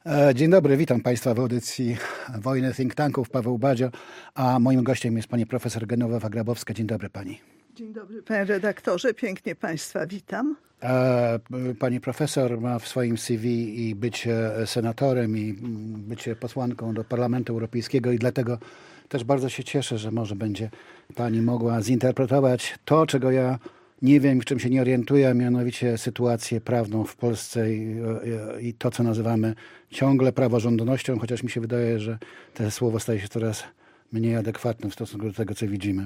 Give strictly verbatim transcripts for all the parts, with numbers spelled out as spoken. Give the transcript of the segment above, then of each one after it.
E, Dzień dobry, witam Państwa w audycji Wojny Think Tanków. Paweł Badzio, a moim gościem jest pani profesor Genowefa Grabowska. Dzień dobry pani. Dzień dobry panie redaktorze, pięknie Państwa witam. E, Pani profesor ma w swoim C V i bycie senatorem, i bycie posłanką do Parlamentu Europejskiego, i dlatego też bardzo się cieszę, że może będzie pani mogła zinterpretować to, czego ja nie wiem, w czym się nie orientuję, a mianowicie sytuację prawną w Polsce i, i to, co nazywamy ciągle praworządnością, chociaż mi się wydaje, że to słowo staje się coraz mniej adekwatne w stosunku do tego, co widzimy.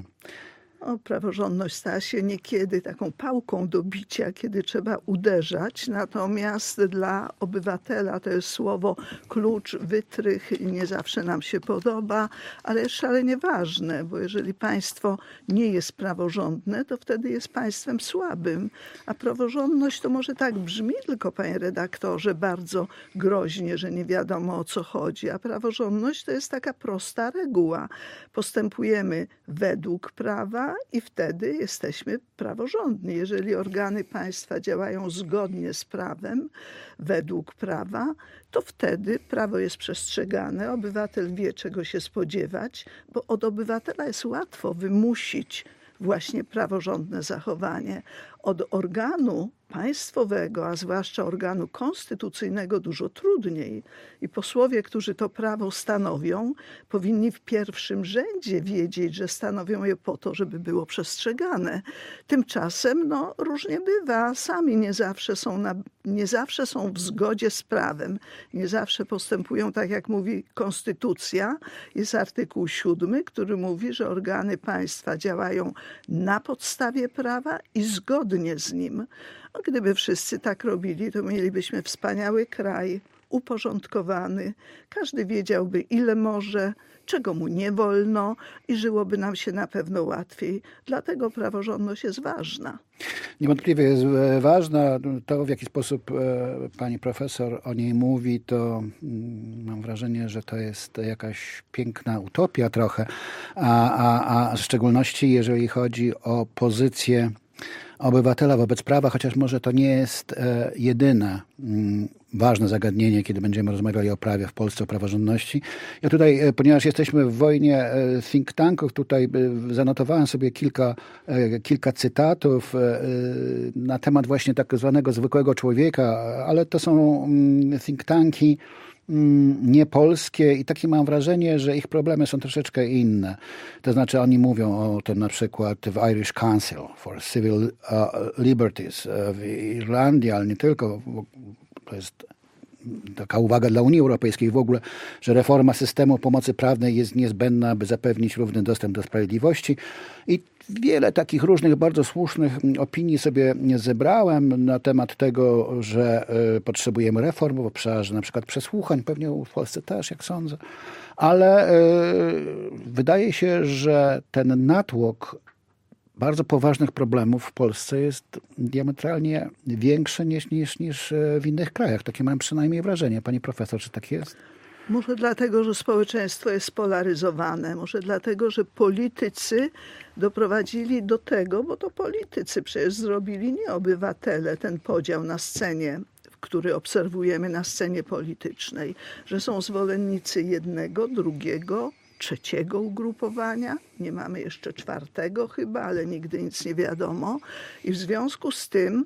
O, praworządność stała się niekiedy taką pałką do bicia, kiedy trzeba uderzać, natomiast dla obywatela to jest słowo klucz, wytrych i nie zawsze nam się podoba, ale jest szalenie ważne, bo jeżeli państwo nie jest praworządne, to wtedy jest państwem słabym, a praworządność to może tak brzmi tylko, panie redaktorze, bardzo groźnie, że nie wiadomo o co chodzi, a praworządność to jest taka prosta reguła. Postępujemy według prawa, i wtedy jesteśmy praworządni. Jeżeli organy państwa działają zgodnie z prawem, według prawa, to wtedy prawo jest przestrzegane, obywatel wie, czego się spodziewać, bo od obywatela jest łatwo wymusić właśnie praworządne zachowanie. Od organu państwowego, a zwłaszcza organu konstytucyjnego, dużo trudniej. I posłowie, którzy to prawo stanowią, powinni w pierwszym rzędzie wiedzieć, że stanowią je po to, żeby było przestrzegane. Tymczasem no, różnie bywa. Sami nie zawsze, są na, nie zawsze są w zgodzie z prawem. Nie zawsze postępują tak, jak mówi konstytucja. Jest artykuł siódmy, który mówi, że organy państwa działają na podstawie prawa i zgodnie z nim. A gdyby wszyscy tak robili, to mielibyśmy wspaniały kraj, uporządkowany. Każdy wiedziałby, ile może, czego mu nie wolno i żyłoby nam się na pewno łatwiej. Dlatego praworządność jest ważna. Niewątpliwie jest ważna. To, w jaki sposób pani profesor o niej mówi, to mam wrażenie, że to jest jakaś piękna utopia trochę, a, a, a w szczególności jeżeli chodzi o pozycję obywatela wobec prawa, chociaż może to nie jest e, jedyne m, ważne zagadnienie, kiedy będziemy rozmawiali o prawie w Polsce, o praworządności. Ja tutaj, e, ponieważ jesteśmy w wojnie e, think tanków, tutaj e, zanotowałem sobie kilka, e, kilka cytatów e, na temat właśnie tak zwanego zwykłego człowieka, ale to są m, think tanki niepolskie i takie mam wrażenie, że ich problemy są troszeczkę inne. To znaczy oni mówią o tym na przykład w Irish Council for Civil uh, Liberties w Irlandii, ale nie tylko. To jest taka uwaga dla Unii Europejskiej w ogóle, że reforma systemu pomocy prawnej jest niezbędna, by zapewnić równy dostęp do sprawiedliwości. I wiele takich różnych, bardzo słusznych opinii sobie zebrałem na temat tego, że y, potrzebujemy reform w obszarze na przykład przesłuchań, pewnie w Polsce też, jak sądzę. Ale y, wydaje się, że ten natłok bardzo poważnych problemów w Polsce jest diametralnie większy niż, niż, niż w innych krajach. Takie mam przynajmniej wrażenie. Pani profesor, czy tak jest? Może dlatego, że społeczeństwo jest spolaryzowane. Może dlatego, że politycy doprowadzili do tego, bo to politycy przecież zrobili, nie obywatele, ten podział na scenie, który obserwujemy na scenie politycznej, że są zwolennicy jednego, drugiego, trzeciego ugrupowania. Nie mamy jeszcze czwartego chyba, ale nigdy nic nie wiadomo. I w związku z tym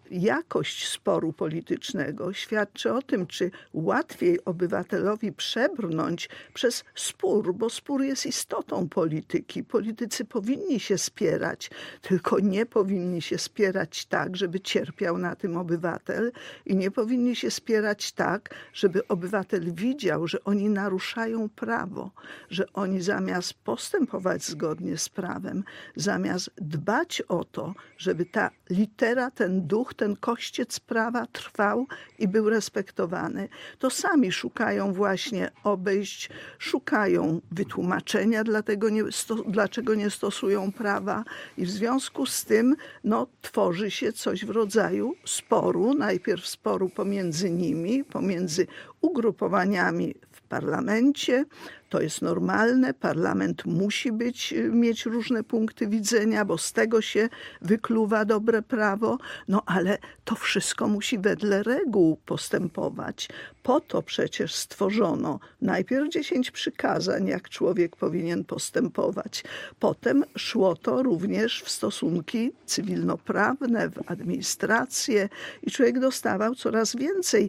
jakość sporu politycznego świadczy o tym, czy łatwiej obywatelowi przebrnąć przez spór, bo spór jest istotą polityki. Politycy powinni się spierać, tylko nie powinni się spierać tak, żeby cierpiał na tym obywatel i nie powinni się spierać tak, żeby obywatel widział, że oni naruszają prawo, że oni zamiast postępować zgodnie z prawem, zamiast dbać o to, żeby ta litera, ten duch, ten kościec prawa trwał i był respektowany, to sami szukają właśnie obejść, szukają wytłumaczenia, dlatego nie, sto, dlaczego nie stosują prawa i w związku z tym no, tworzy się coś w rodzaju sporu, najpierw sporu pomiędzy nimi, pomiędzy ugrupowaniami w parlamencie, To jest normalne, parlament musi być, mieć różne punkty widzenia, bo z tego się wykluwa dobre prawo, no ale to wszystko musi wedle reguł postępować. Po to przecież stworzono najpierw dziesięć przykazań, jak człowiek powinien postępować. Potem szło to również w stosunki cywilnoprawne, w administrację i człowiek dostawał coraz więcej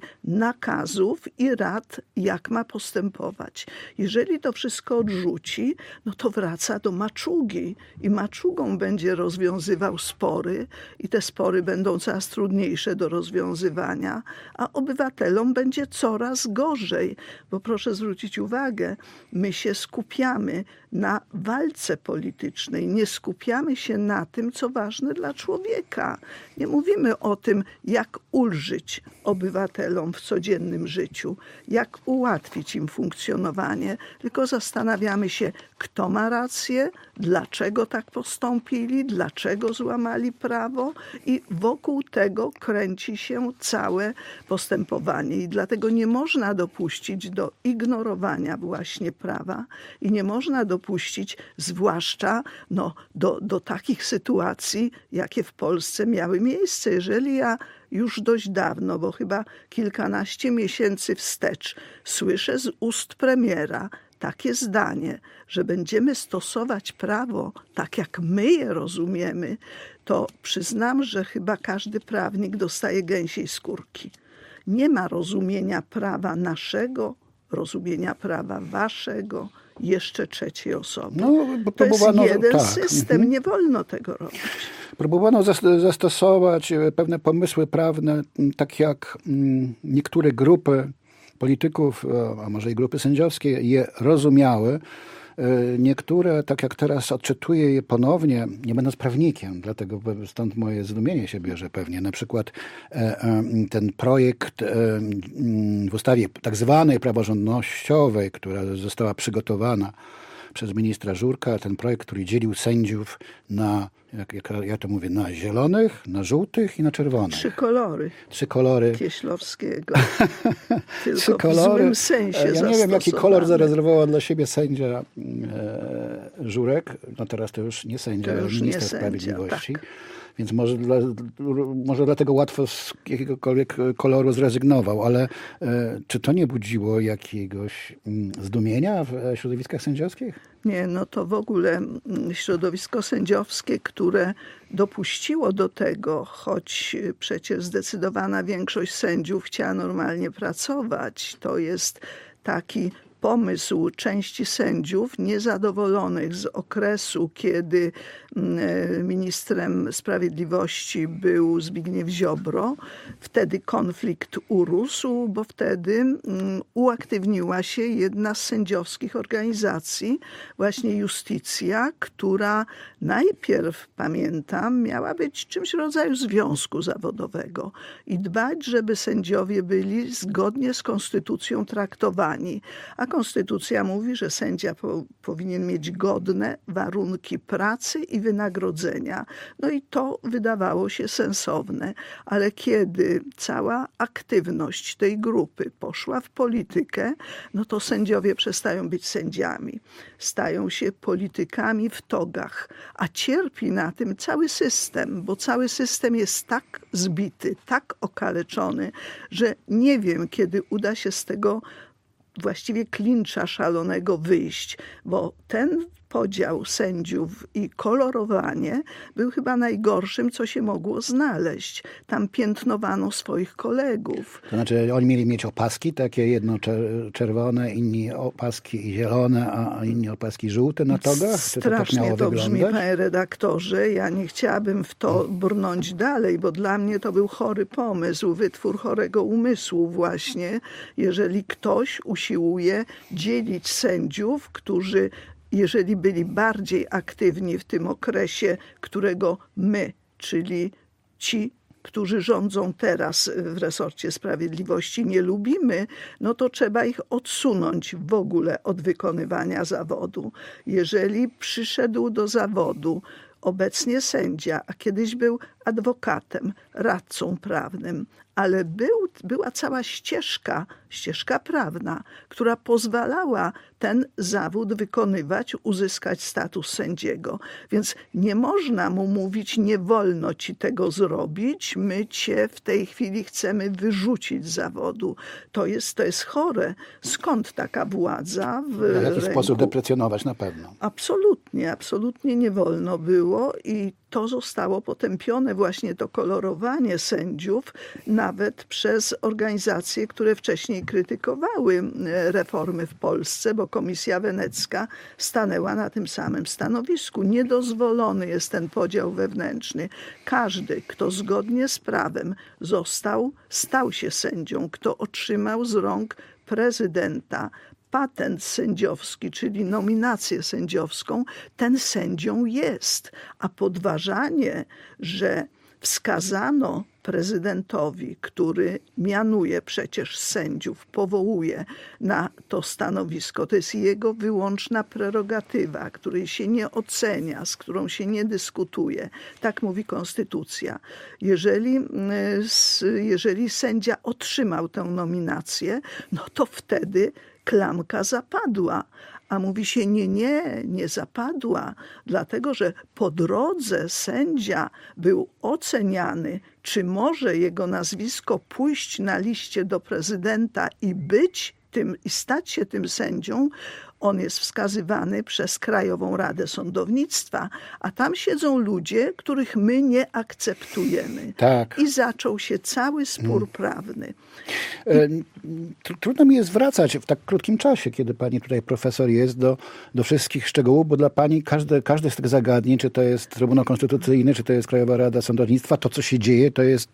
nakazów i rad, jak ma postępować. Jeżeli to wszystko odrzuci, no to wraca do maczugi i maczugą będzie rozwiązywał spory i te spory będą coraz trudniejsze do rozwiązywania, a obywatelom będzie coraz gorzej, bo proszę zwrócić uwagę, my się skupiamy na walce politycznej, nie skupiamy się na tym, co ważne dla człowieka. Nie mówimy o tym, jak ulżyć obywatelom w codziennym życiu, jak ułatwić im funkcjonowanie, tylko zastanawiamy się, kto ma rację, dlaczego tak postąpili, dlaczego złamali prawo i wokół tego kręci się całe postępowanie. I dlatego nie można dopuścić do ignorowania właśnie prawa i nie można dopuścić zwłaszcza no, do, do takich sytuacji, jakie w Polsce miały miejsce. Jeżeli ja już dość dawno, bo chyba kilkanaście miesięcy wstecz, słyszę z ust premiera takie zdanie, że będziemy stosować prawo tak, jak my je rozumiemy, to przyznam, że chyba każdy prawnik dostaje gęsiej skórki. Nie ma rozumienia prawa naszego, rozumienia prawa waszego, jeszcze trzeciej osoby. No, bo to jest jeden tak. system, mhm. nie wolno tego robić. Próbowano zastosować pewne pomysły prawne, tak jak niektóre grupy polityków, a może i grupy sędziowskie je rozumiały. Niektóre, tak jak teraz odczytuję je ponownie, nie będąc prawnikiem, dlatego stąd moje zdumienie się bierze pewnie. Na przykład ten projekt w ustawie tak zwanej praworządnościowej, która została przygotowana przez ministra Żurka, ten projekt, który dzielił sędziów na, jak, jak ja to mówię, na zielonych, na żółtych i na czerwonych. Trzy kolory. Trzy kolory. Kieślowskiego. Tylko Trzy kolory. W złym sensie Ja nie wiem, jaki kolor zarezerwował dla siebie sędzia e, Żurek. No teraz to już nie sędzia, ale minister nie sprawiedliwości. Sędzia, tak. Więc może, dla, może dlatego łatwo z jakiegokolwiek koloru zrezygnował, ale e, czy to nie budziło jakiegoś mm, zdumienia w e, środowiskach sędziowskich? Nie, no to w ogóle środowisko sędziowskie, które dopuściło do tego, choć przecież zdecydowana większość sędziów chciała normalnie pracować, to jest taki pomysł części sędziów niezadowolonych z okresu, kiedy ministrem sprawiedliwości był Zbigniew Ziobro. Wtedy konflikt urósł, bo wtedy uaktywniła się jedna z sędziowskich organizacji, właśnie Iustitia, która najpierw, pamiętam, miała być czymś w rodzaju związku zawodowego i dbać, żeby sędziowie byli zgodnie z konstytucją traktowani. A konstytucja mówi, że sędzia po, powinien mieć godne warunki pracy i wynagrodzenia. No i to wydawało się sensowne, ale kiedy cała aktywność tej grupy poszła w politykę, no to sędziowie przestają być sędziami. Stają się politykami w togach, a cierpi na tym cały system, bo cały system jest tak zbity, tak okaleczony, że nie wiem, kiedy uda się z tego właściwie klincza szalonego wyjść, bo ten podział sędziów i kolorowanie był chyba najgorszym, co się mogło znaleźć. Tam piętnowano swoich kolegów. To znaczy oni mieli mieć opaski, takie jedno czerwone, inni opaski zielone, a inni opaski żółte na togach? Czy to Strasznie tak miało to wyglądać? brzmi, panie redaktorze. Ja nie chciałabym w to brnąć dalej, bo dla mnie to był chory pomysł, wytwór chorego umysłu właśnie, jeżeli ktoś usiłuje dzielić sędziów, którzy jeżeli byli bardziej aktywni w tym okresie, którego my, czyli ci, którzy rządzą teraz w resorcie sprawiedliwości, nie lubimy, no to trzeba ich odsunąć w ogóle od wykonywania zawodu. Jeżeli przyszedł do zawodu obecnie sędzia, a kiedyś był adwokatem, radcą prawnym, ale był, była cała ścieżka, ścieżka prawna, która pozwalała ten zawód wykonywać, uzyskać status sędziego. Więc nie można mu mówić, nie wolno ci tego zrobić, my cię w tej chwili chcemy wyrzucić z zawodu. To jest, to jest chore. Skąd taka władza w W jakiś ręku? sposób deprecjonować na pewno. Absolutnie, absolutnie nie wolno było i to zostało potępione, właśnie to kolorowanie sędziów, nawet przez organizacje, które wcześniej krytykowały reformy w Polsce, bo Komisja Wenecka stanęła na tym samym stanowisku. Niedozwolony jest ten podział wewnętrzny. Każdy, kto zgodnie z prawem został, stał się sędzią, kto otrzymał z rąk prezydenta patent sędziowski, czyli nominację sędziowską, ten sędzią jest. A podważanie, że wskazano prezydentowi, który mianuje przecież sędziów, powołuje na to stanowisko, to jest jego wyłączna prerogatywa, której się nie ocenia, z którą się nie dyskutuje. Tak mówi konstytucja. Jeżeli, jeżeli sędzia otrzymał tę nominację, no to wtedy klamka zapadła. A mówi się nie, nie, nie zapadła, dlatego że po drodze sędzia był oceniany, czy może jego nazwisko pójść na liście do prezydenta i być tym, i stać się tym sędzią. On jest wskazywany przez Krajową Radę Sądownictwa, a tam siedzą ludzie, których my nie akceptujemy. Tak. I zaczął się cały spór hmm. prawny. Trudno mi jest wracać w tak krótkim czasie, kiedy pani tutaj profesor jest, do, do wszystkich szczegółów, bo dla pani każde, każde z tych zagadnień, czy to jest Trybunał Konstytucyjny, czy to jest Krajowa Rada Sądownictwa, to co się dzieje, to jest,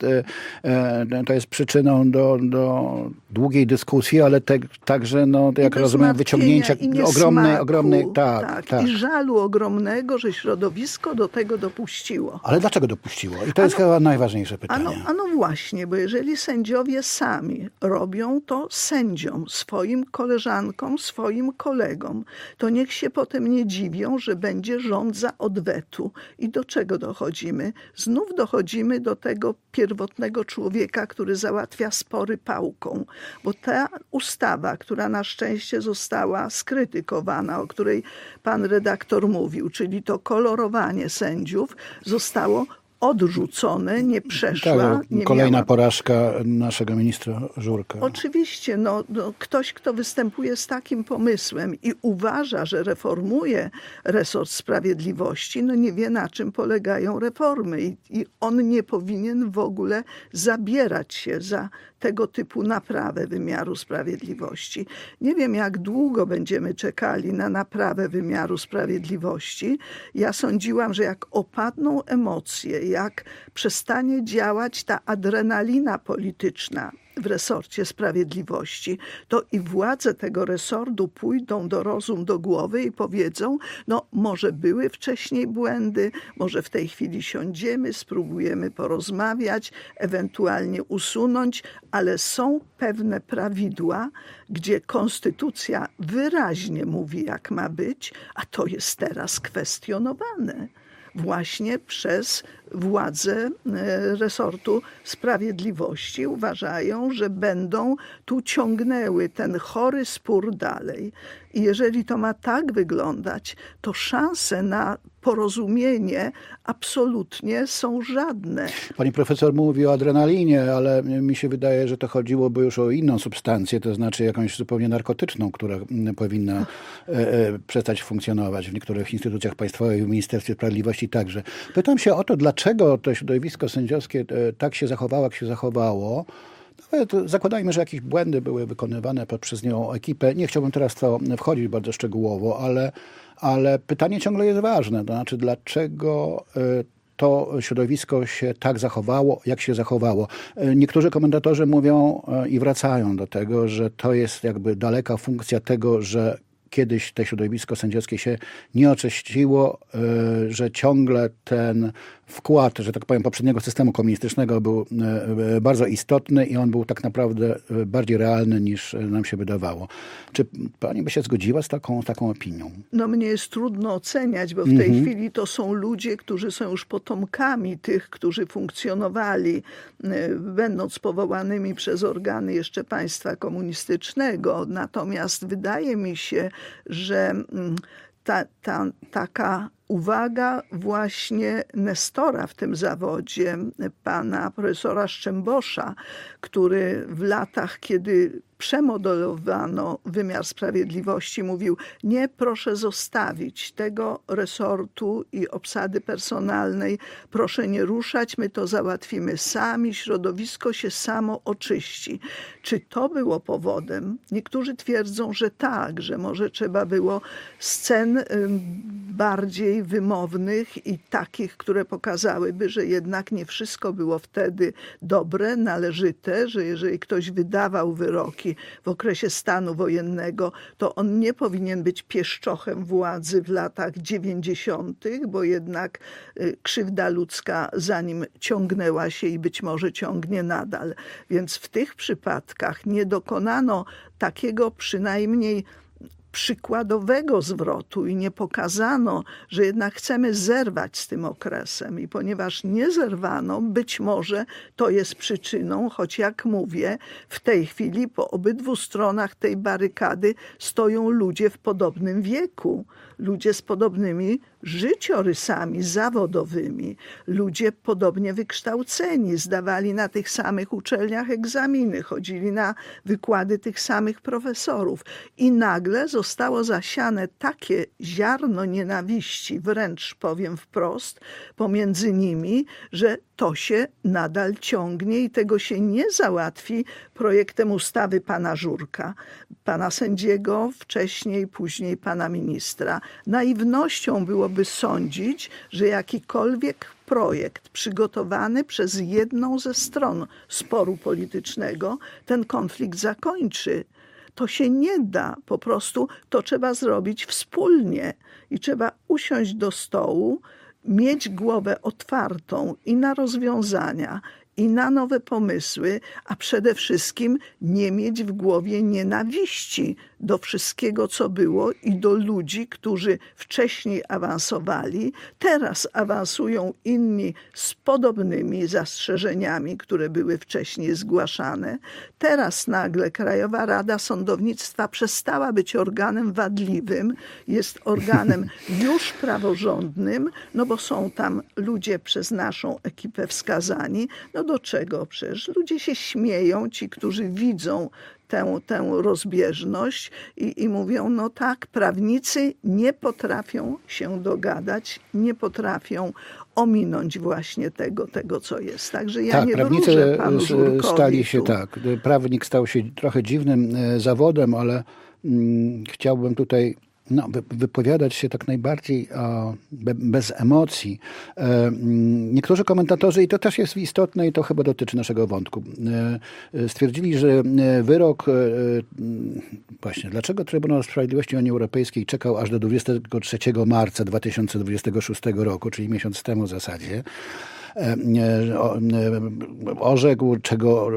to jest przyczyną do, do długiej dyskusji, ale te, także, no, jak rozumiem, wyciągnięcia ogromnej, ogromnej, tak, tak, tak. I żalu ogromnego, że środowisko do tego dopuściło. Ale dlaczego dopuściło? I to jest ano, chyba najważniejsze pytanie. Ano, ano właśnie, bo jeżeli sędziowie sami robią to sędziom, swoim koleżankom, swoim kolegom, to niech się potem nie dziwią, że będzie rząd za odwetu. I do czego dochodzimy? Znów dochodzimy do tego pierwotnego człowieka, który załatwia spory pałką. Bo ta ustawa, która na szczęście została skrytykowana, o której pan redaktor mówił, czyli to kolorowanie sędziów, zostało odrzucone, nie przeszła. Tak, nie kolejna miała... porażka naszego ministra Żurka. Oczywiście, no, no, ktoś, kto występuje z takim pomysłem i uważa, że reformuje resort sprawiedliwości, no nie wie, na czym polegają reformy i, i on nie powinien w ogóle zabierać się za tego typu naprawę wymiaru sprawiedliwości. Nie wiem, jak długo będziemy czekali na naprawę wymiaru sprawiedliwości. Ja sądziłam, że jak opadną emocje, jak przestanie działać ta adrenalina polityczna w resorcie sprawiedliwości, to i władze tego resortu pójdą do rozum, do głowy i powiedzą, no może były wcześniej błędy, może w tej chwili siądziemy, spróbujemy porozmawiać, ewentualnie usunąć, ale są pewne prawidła, gdzie konstytucja wyraźnie mówi, jak ma być, a to jest teraz kwestionowane właśnie przez władze resortu sprawiedliwości. Uważają, że będą tu ciągnęły ten chory spór dalej. I jeżeli to ma tak wyglądać, to szanse na porozumienie absolutnie są żadne. Pani profesor mówi o adrenalinie, ale mi się wydaje, że to chodziłoby już o inną substancję, to znaczy jakąś zupełnie narkotyczną, która powinna e, e, przestać funkcjonować w niektórych instytucjach państwowych, w Ministerstwie Sprawiedliwości także. Pytam się o to, dlaczego to środowisko sędziowskie e, tak się zachowało, jak się zachowało. Nawet zakładajmy, że jakieś błędy były wykonywane przez nią ekipę. Nie chciałbym teraz w to wchodzić bardzo szczegółowo, ale, ale pytanie ciągle jest ważne. To znaczy, dlaczego to środowisko się tak zachowało, jak się zachowało. Niektórzy komentatorzy mówią i wracają do tego, że to jest jakby daleka funkcja tego, że kiedyś to środowisko sędziowskie się nie oczyściło, że ciągle ten wkład, że tak powiem, poprzedniego systemu komunistycznego był bardzo istotny i on był tak naprawdę bardziej realny niż nam się wydawało. Czy pani by się zgodziła z taką, taką opinią? No mnie jest trudno oceniać, bo w tej mhm. chwili to są ludzie, którzy są już potomkami tych, którzy funkcjonowali, będąc powołanymi przez organy jeszcze państwa komunistycznego. Natomiast wydaje mi się, że ta, ta, taka uwaga właśnie Nestora w tym zawodzie, pana profesora Szczembosza, który w latach, kiedy przemodelowano wymiar sprawiedliwości, mówił: nie, proszę zostawić tego resortu i obsady personalnej, proszę nie ruszać, my to załatwimy sami, środowisko się samo oczyści. Czy to było powodem? Niektórzy twierdzą, że tak, że może trzeba było scen bardziej wymownych i takich, które pokazałyby, że jednak nie wszystko było wtedy dobre, należyte, że jeżeli ktoś wydawał wyroki w okresie stanu wojennego, to on nie powinien być pieszczochem władzy w latach dziewięćdziesiątych, bo jednak krzywda ludzka za nim ciągnęła się i być może ciągnie nadal. Więc w tych przypadkach nie dokonano takiego przynajmniej przykładowego zwrotu i nie pokazano, że jednak chcemy zerwać z tym okresem. I ponieważ nie zerwano, być może to jest przyczyną, choć jak mówię, w tej chwili po obydwu stronach tej barykady stoją ludzie w podobnym wieku. Ludzie z podobnymi życiorysami zawodowymi, ludzie podobnie wykształceni, zdawali na tych samych uczelniach egzaminy, chodzili na wykłady tych samych profesorów. I nagle zostało zasiane takie ziarno nienawiści, wręcz powiem wprost, pomiędzy nimi, że to się nadal ciągnie i tego się nie załatwi projektem ustawy pana Żurka, pana sędziego, wcześniej, później pana ministra. Naiwnością byłoby sądzić, że jakikolwiek projekt przygotowany przez jedną ze stron sporu politycznego ten konflikt zakończy. To się nie da, po prostu to trzeba zrobić wspólnie i trzeba usiąść do stołu, mieć głowę otwartą i na rozwiązania, i na nowe pomysły, a przede wszystkim nie mieć w głowie nienawiści do wszystkiego, co było i do ludzi, którzy wcześniej awansowali, teraz awansują inni z podobnymi zastrzeżeniami, które były wcześniej zgłaszane. Teraz nagle Krajowa Rada Sądownictwa przestała być organem wadliwym, jest organem już praworządnym, no bo są tam ludzie przez naszą ekipę wskazani. No do czego? Przecież ludzie się śmieją, ci, którzy widzą tę, tę rozbieżność i, i mówią, no tak, prawnicy nie potrafią się dogadać, nie potrafią ominąć właśnie tego, tego co jest. Także ja tak, nie prawnicy wróżę panu Żurkowi stali się tu. tak. Prawnik stał się trochę dziwnym zawodem, ale mm, chciałbym tutaj no, wypowiadać się tak najbardziej o, be, bez emocji. E, niektórzy komentatorzy, i to też jest istotne i to chyba dotyczy naszego wątku, e, stwierdzili, że wyrok, e, właśnie, dlaczego Trybunał Sprawiedliwości Unii Europejskiej czekał aż do dwudziestego trzeciego marca dwa tysiące dwudziestego szóstego roku, czyli miesiąc temu w zasadzie, e, e, orzekł, czego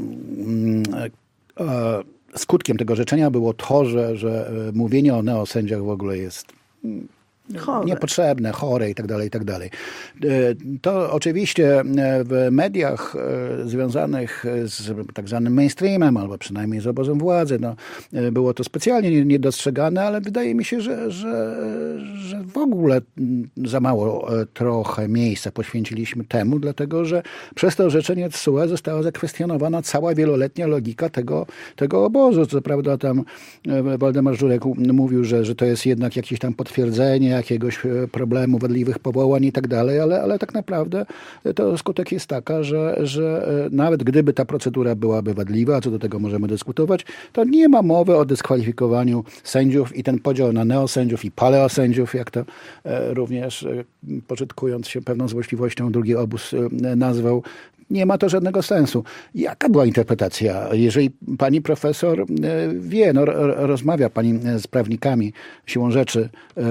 e, skutkiem tego orzeczenia było to, że, że mówienie o neosędziach w ogóle jest chore. Niepotrzebne, chore i tak dalej, i tak dalej. To oczywiście w mediach związanych z tak zwanym mainstreamem, albo przynajmniej z obozem władzy, no, było to specjalnie niedostrzegane, ale wydaje mi się, że, że, że w ogóle za mało trochę miejsca poświęciliśmy temu, dlatego że przez to orzeczenie T S U E została zakwestionowana cała wieloletnia logika tego, tego obozu. Co prawda tam Waldemar Żurek mówił, że, że to jest jednak jakieś tam potwierdzenie jakiegoś problemu, wadliwych powołań i tak dalej, ale, ale tak naprawdę to skutek jest taka, że, że nawet gdyby ta procedura byłaby wadliwa, a co do tego możemy dyskutować, to nie ma mowy o dyskwalifikowaniu sędziów i ten podział na neosędziów i paleosędziów, jak to również, pożytkując się pewną złośliwością, drugi obóz nazwał, nie ma to żadnego sensu. Jaka była interpretacja? Jeżeli pani profesor wie, no, rozmawia pani z prawnikami, siłą rzeczy,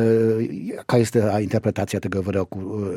jaka jest ta interpretacja tego wyroku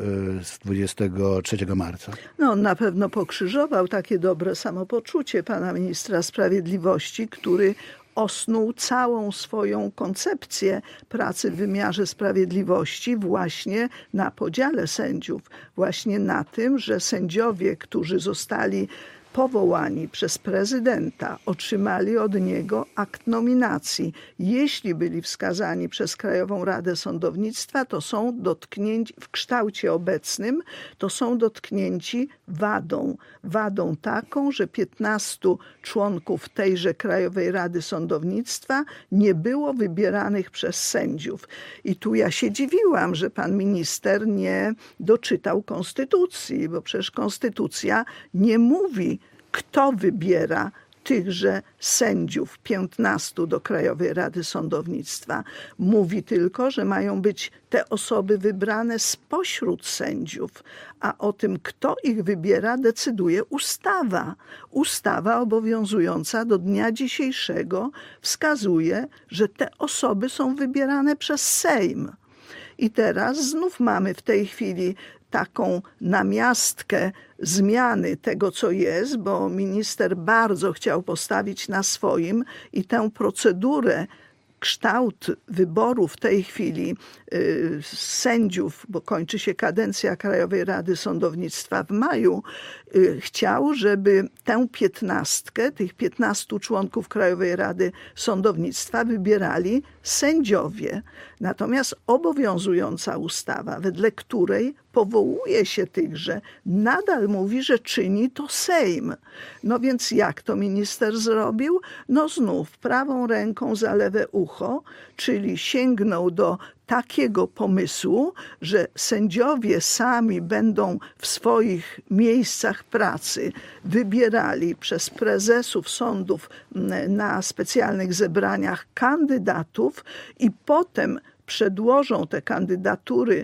z dwudziestego trzeciego marca? No, on na pewno pokrzyżował takie dobre samopoczucie pana ministra sprawiedliwości, który osnuł całą swoją koncepcję pracy w wymiarze sprawiedliwości właśnie na podziale sędziów, właśnie na tym, że sędziowie, którzy zostali powołani przez prezydenta, otrzymali od niego akt nominacji. Jeśli byli wskazani przez Krajową Radę Sądownictwa, to są dotknięci, w kształcie obecnym, to są dotknięci wadą. Wadą taką, że piętnastu członków tejże Krajowej Rady Sądownictwa nie było wybieranych przez sędziów. I tu ja się dziwiłam, że pan minister nie doczytał konstytucji, bo przecież konstytucja nie mówi, kto wybiera tychże sędziów, piętnastu do Krajowej Rady Sądownictwa. Mówi tylko, że mają być te osoby wybrane spośród sędziów, a o tym, kto ich wybiera, decyduje ustawa. Ustawa obowiązująca do dnia dzisiejszego wskazuje, że te osoby są wybierane przez Sejm. I teraz znów mamy w tej chwili taką namiastkę zmiany tego, co jest, bo minister bardzo chciał postawić na swoim i tę procedurę, kształt wyboru w tej chwili y, sędziów, bo kończy się kadencja Krajowej Rady Sądownictwa w maju, y, chciał, żeby tę piętnastkę, tych piętnastu członków Krajowej Rady Sądownictwa wybierali sędziowie. Natomiast obowiązująca ustawa, wedle której powołuje się tychże, nadal mówi, że czyni to Sejm. No więc jak to minister zrobił? No znów prawą ręką za lewe ucho, czyli sięgnął do takiego pomysłu, że sędziowie sami będą w swoich miejscach pracy wybierali przez prezesów sądów na specjalnych zebraniach kandydatów i potem przedłożą te kandydatury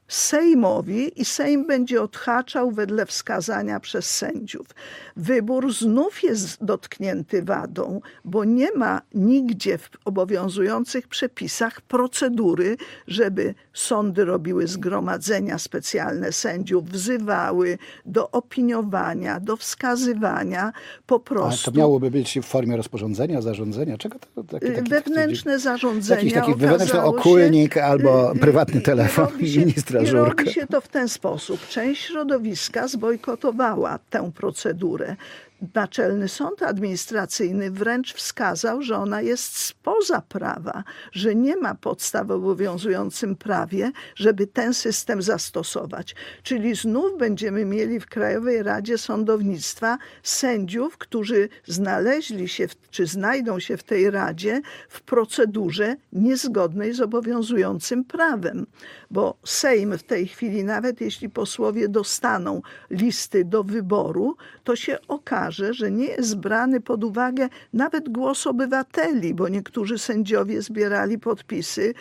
Sejmowi i Sejm będzie odhaczał wedle wskazania przez sędziów. Wybór znów jest dotknięty wadą, bo nie ma nigdzie w obowiązujących przepisach procedury, żeby sądy robiły zgromadzenia specjalne sędziów, wzywały do opiniowania, do wskazywania, po prostu. A to miałoby być w formie rozporządzenia, zarządzenia? Czego to? Taki, taki, wewnętrzne taki, zarządzenia. Jakiś taki wewnętrzny okulnik się, albo prywatny telefon ministra. I robi się to w ten sposób. Część środowiska zbojkotowała tę procedurę. Naczelny Sąd Administracyjny wręcz wskazał, że ona jest spoza prawa, że nie ma podstaw w obowiązującym prawie, żeby ten system zastosować. Czyli znów będziemy mieli w Krajowej Radzie Sądownictwa sędziów, którzy znaleźli się, w, czy znajdą się w tej Radzie w procedurze niezgodnej z obowiązującym prawem. Bo Sejm w tej chwili, nawet jeśli posłowie dostaną listy do wyboru, to się okaże, że nie jest brany pod uwagę nawet głos obywateli, bo niektórzy sędziowie zbierali podpisy,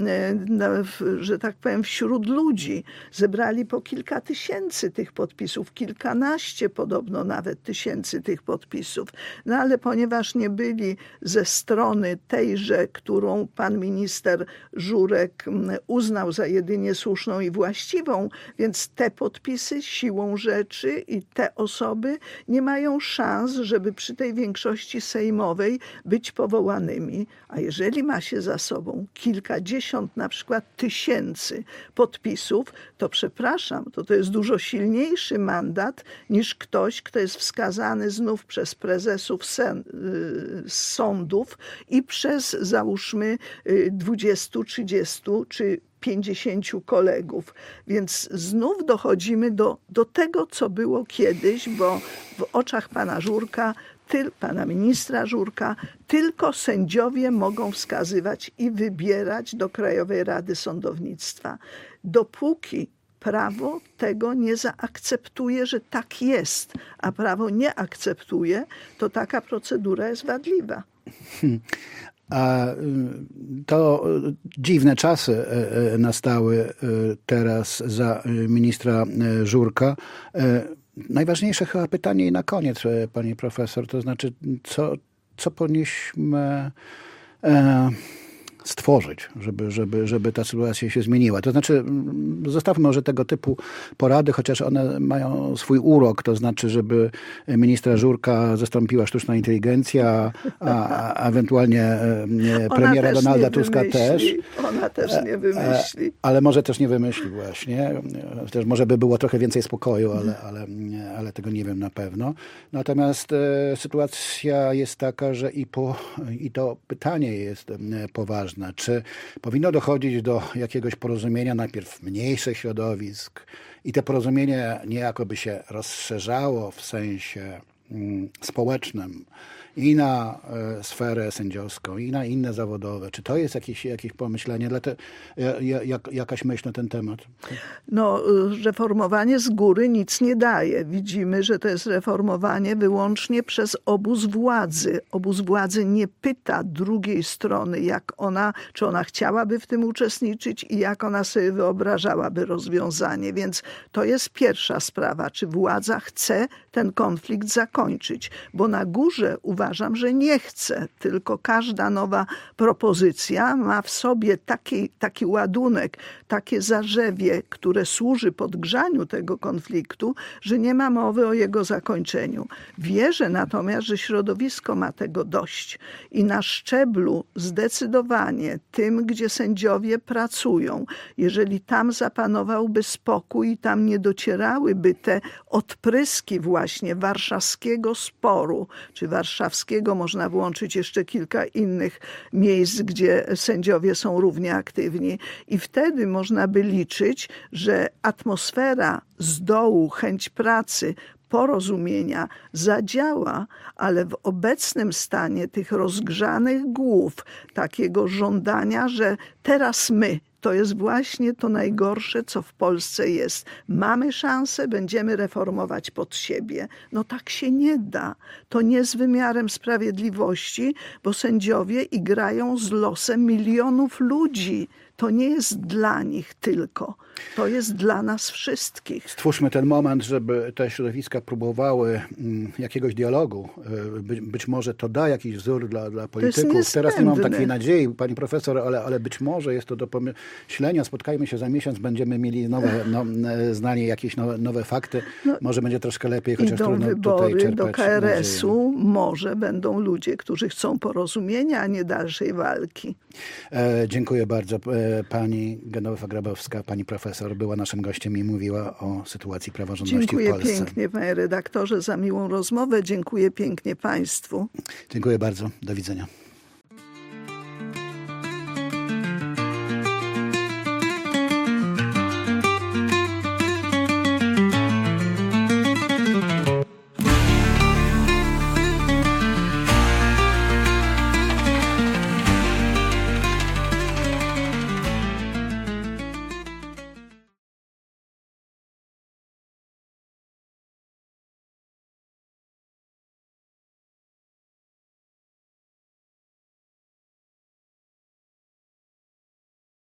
że tak powiem, wśród ludzi. Zebrali po kilka tysięcy tych podpisów, kilkanaście podobno nawet tysięcy tych podpisów. No ale ponieważ nie byli ze strony tejże, którą pan minister Żurek uznał za jedynie słuszną i właściwą, więc te podpisy siłą rzeczy i te osoby nie mają szans, żeby przy tej większości sejmowej być powołanymi. A jeżeli ma się za sobą kilkadziesiąt na przykład tysięcy podpisów, to przepraszam, to to jest dużo silniejszy mandat niż ktoś, kto jest wskazany znów przez prezesów sen, y, sądów i przez załóżmy dwudziestu, trzydziestu czy pięćdziesięciu kolegów. Więc znów dochodzimy do, do tego, co było kiedyś, bo w oczach pana Żurka, tyl, pana ministra Żurka, tylko sędziowie mogą wskazywać i wybierać do Krajowej Rady Sądownictwa. Dopóki prawo tego nie zaakceptuje, że tak jest, a prawo nie akceptuje, to taka procedura jest wadliwa. Hmm. A to dziwne czasy nastały teraz za ministra Żurka. najważniejsze chyba pytanie i na koniec, pani profesor, to znaczy, co, co powinniśmy e, stworzyć, żeby, żeby, żeby ta sytuacja się zmieniła. To znaczy, zostawmy może tego typu porady, chociaż one mają swój urok, to znaczy, żeby ministra Żurka zastąpiła sztuczna inteligencja, a, a ewentualnie premiera Donalda Tuska też. Ona też nie wymyśli. Ale może też nie wymyśli właśnie. Też może by było trochę więcej spokoju, ale, ale, ale tego nie wiem na pewno. Natomiast e, sytuacja jest taka, że i, po, i to pytanie jest poważne. Czy powinno dochodzić do jakiegoś porozumienia najpierw mniejszych środowisk i to porozumienie niejako by się rozszerzało w sensie mm, społecznym i na e, sferę sędziowską, i na inne zawodowe. Czy to jest jakieś, jakieś pomyślenie, dla te, jak, jakaś myśl na ten temat? No, reformowanie z góry nic nie daje. Widzimy, że to jest reformowanie wyłącznie przez obóz władzy. Obóz władzy nie pyta drugiej strony, jak ona, czy ona chciałaby w tym uczestniczyć i jak ona sobie wyobrażałaby rozwiązanie. Więc to jest pierwsza sprawa, czy władza chce ten konflikt zakończyć. Bo na górze uważam, Uważam, że nie chce, tylko każda nowa propozycja ma w sobie taki, taki ładunek, takie zarzewie, które służy podgrzaniu tego konfliktu, że nie ma mowy o jego zakończeniu. Wierzę natomiast, że środowisko ma tego dość i na szczeblu zdecydowanie tym, gdzie sędziowie pracują, jeżeli tam zapanowałby spokój i tam nie docierałyby te odpryski właśnie warszawskiego sporu, czy warszawskiego można włączyć jeszcze kilka innych miejsc, gdzie sędziowie są równie aktywni. I wtedy można by liczyć, że atmosfera z dołu, chęć pracy, porozumienia zadziała, ale w obecnym stanie tych rozgrzanych głów, takiego żądania, że teraz my, to jest właśnie to najgorsze, co w Polsce jest. Mamy szansę, będziemy reformować pod siebie. No tak się nie da. To nie z wymiarem sprawiedliwości, bo sędziowie igrają z losem milionów ludzi. To nie jest dla nich tylko. To jest dla nas wszystkich. Stwórzmy ten moment, żeby te środowiska próbowały jakiegoś dialogu. By, być może to da jakiś wzór dla, dla polityków. Teraz nie mam takiej nadziei, pani profesor, ale, ale być może jest to do pomyślenia. Spotkajmy się za miesiąc, będziemy mieli nowe, no, znali jakieś nowe, nowe fakty. No, może będzie troszkę lepiej, chociaż idą trudno wybory tutaj czerpać do K R S-u. Nadzieję. Może będą ludzie, którzy chcą porozumienia, a nie dalszej walki. E, dziękuję bardzo. E, pani Genowefa Grabowska, pani profesor, była naszym gościem i mówiła o sytuacji praworządności Dziękuję w Polsce. Dziękuję pięknie, panie redaktorze, za miłą rozmowę. Dziękuję pięknie państwu. Dziękuję bardzo. Do widzenia.